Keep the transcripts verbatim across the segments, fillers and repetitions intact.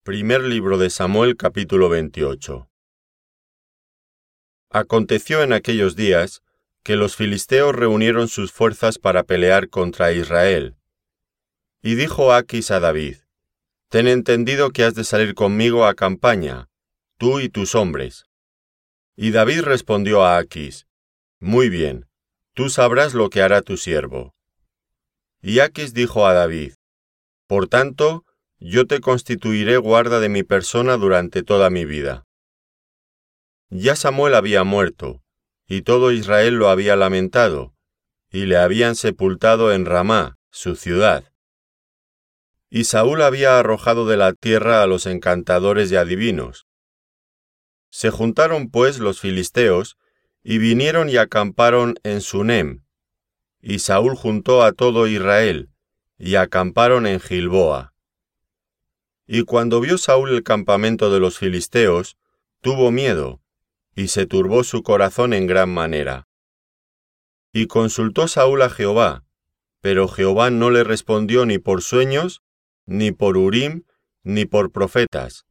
Primer libro de Samuel, capítulo veintiocho. Aconteció en aquellos días que los filisteos reunieron sus fuerzas para pelear contra Israel. Y dijo Aquis a David: Ten entendido que has de salir conmigo a campaña, tú y tus hombres. Y David respondió a Aquis: Muy bien, tú sabrás lo que hará tu siervo. Y Aquis dijo a David: Por tanto, yo te constituiré guarda de mi persona durante toda mi vida. Ya Samuel había muerto, y todo Israel lo había lamentado, y le habían sepultado en Ramá, su ciudad. Y Saúl había arrojado de la tierra a los encantadores y adivinos. Se juntaron pues los filisteos, y vinieron y acamparon en Sunem, y Saúl juntó a todo Israel, y acamparon en Gilboa. Y cuando vio Saúl el campamento de los filisteos, tuvo miedo, y se turbó su corazón en gran manera. Y consultó Saúl a Jehová, pero Jehová no le respondió ni por sueños, ni por Urim, ni por profetas.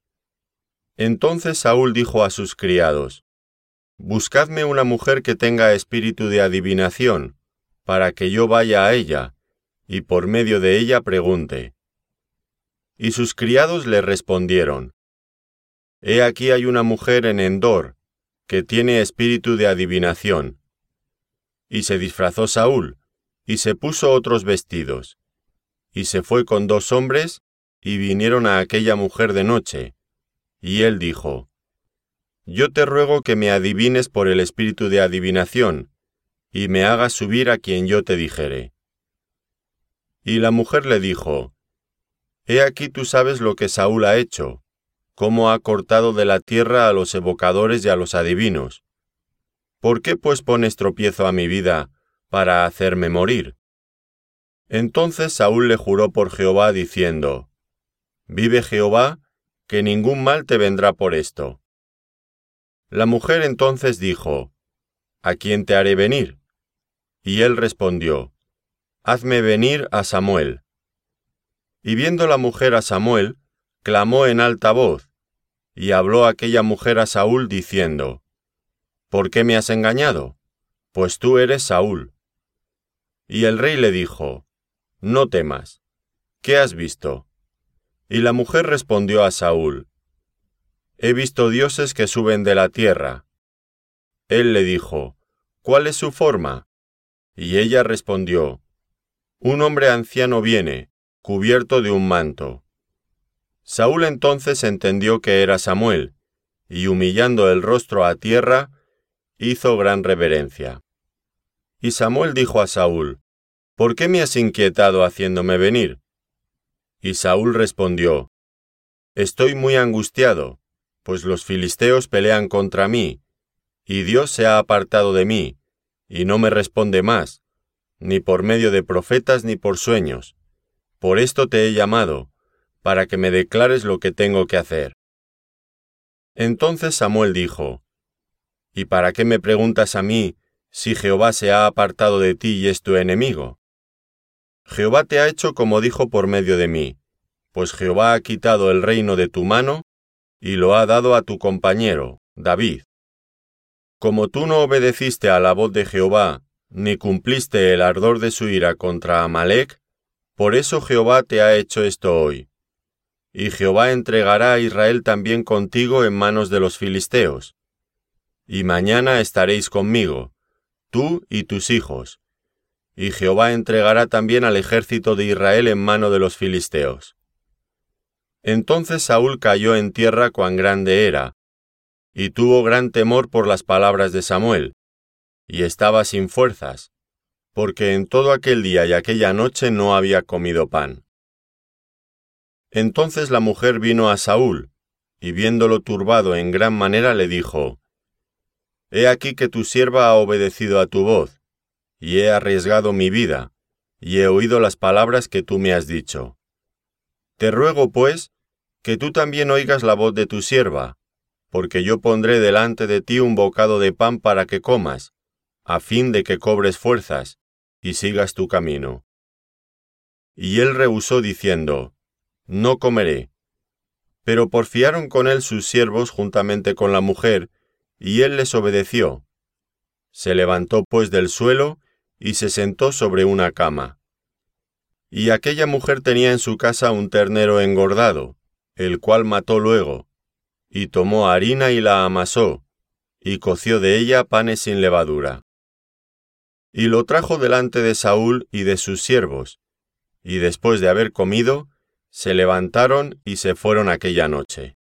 Entonces Saúl dijo a sus criados: Buscadme una mujer que tenga espíritu de adivinación, para que yo vaya a ella, y por medio de ella pregunte. Y sus criados le respondieron: He aquí hay una mujer en Endor, que tiene espíritu de adivinación. Y se disfrazó Saúl, y se puso otros vestidos, y se fue con dos hombres, y vinieron a aquella mujer de noche. Y él dijo: Yo te ruego que me adivines por el espíritu de adivinación, y me hagas subir a quien yo te dijere. Y la mujer le dijo: He aquí tú sabes lo que Saúl ha hecho, cómo ha cortado de la tierra a los evocadores y a los adivinos. ¿Por qué pues pones tropiezo a mi vida para hacerme morir? Entonces Saúl le juró por Jehová diciendo: Vive Jehová, que ningún mal te vendrá por esto. La mujer entonces dijo: ¿A quién te haré venir? Y él respondió: Hazme venir a Samuel. Y viendo la mujer a Samuel, clamó en alta voz, y habló aquella mujer a Saúl diciendo: ¿Por qué me has engañado? Pues tú eres Saúl. Y el rey le dijo: No temas. ¿Qué has visto? Y la mujer respondió a Saúl: He visto dioses que suben de la tierra. Él le dijo: ¿Cuál es su forma? Y ella respondió: Un hombre anciano viene, cubierto de un manto. Saúl entonces entendió que era Samuel, y humillando el rostro a tierra, hizo gran reverencia. Y Samuel dijo a Saúl: ¿Por qué me has inquietado haciéndome venir? Y Saúl respondió: Estoy muy angustiado, pues los filisteos pelean contra mí, y Dios se ha apartado de mí, y no me responde más, ni por medio de profetas ni por sueños. Por esto te he llamado, para que me declares lo que tengo que hacer. Entonces Samuel dijo: ¿Y para qué me preguntas a mí, si Jehová se ha apartado de ti y es tu enemigo? Jehová te ha hecho como dijo por medio de mí, pues Jehová ha quitado el reino de tu mano, y lo ha dado a tu compañero, David. Como tú no obedeciste a la voz de Jehová, ni cumpliste el ardor de su ira contra Amalec, por eso Jehová te ha hecho esto hoy. Y Jehová entregará a Israel también contigo en manos de los filisteos. Y mañana estaréis conmigo, tú y tus hijos. Y Jehová entregará también al ejército de Israel en mano de los filisteos. Entonces Saúl cayó en tierra cuán grande era, y tuvo gran temor por las palabras de Samuel, y estaba sin fuerzas, porque en todo aquel día y aquella noche no había comido pan. Entonces la mujer vino a Saúl, y viéndolo turbado en gran manera le dijo: He aquí que tu sierva ha obedecido a tu voz, y he arriesgado mi vida, y he oído las palabras que tú me has dicho. Te ruego, pues, que tú también oigas la voz de tu sierva, porque yo pondré delante de ti un bocado de pan para que comas, a fin de que cobres fuerzas, y sigas tu camino. Y él rehusó diciendo: No comeré. Pero porfiaron con él sus siervos juntamente con la mujer, y él les obedeció. Se levantó pues del suelo y se sentó sobre una cama. Y aquella mujer tenía en su casa un ternero engordado, el cual mató luego, y tomó harina y la amasó, y coció de ella panes sin levadura. Y lo trajo delante de Saúl y de sus siervos, y después de haber comido, se levantaron y se fueron aquella noche.